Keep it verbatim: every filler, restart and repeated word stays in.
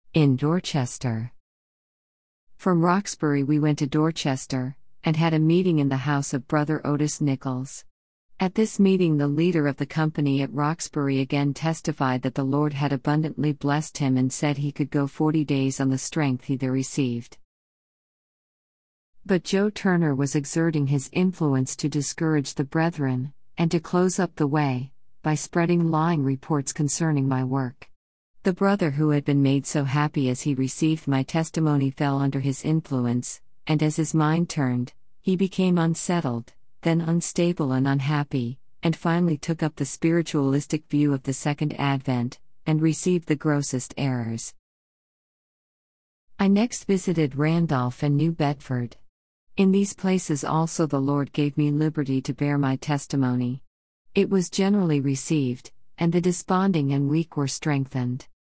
In Dorchester. From Roxbury we went to Dorchester, and had a meeting in the house of Brother Otis Nichols. At this meeting the leader of the company at Roxbury again testified that the Lord had abundantly blessed him and said he could go forty days on the strength he there received. But Joe Turner was exerting his influence to discourage the brethren, and to close up the way, by spreading lying reports concerning my work. The brother who had been made so happy as he received my testimony fell under his influence, and as his mind turned, he became unsettled, then unstable and unhappy, and finally took up the spiritualistic view of the Second Advent, and received the grossest errors. I next visited Randolph and New Bedford. In these places also the Lord gave me liberty to bear my testimony. It was generally received, and the desponding and weak were strengthened.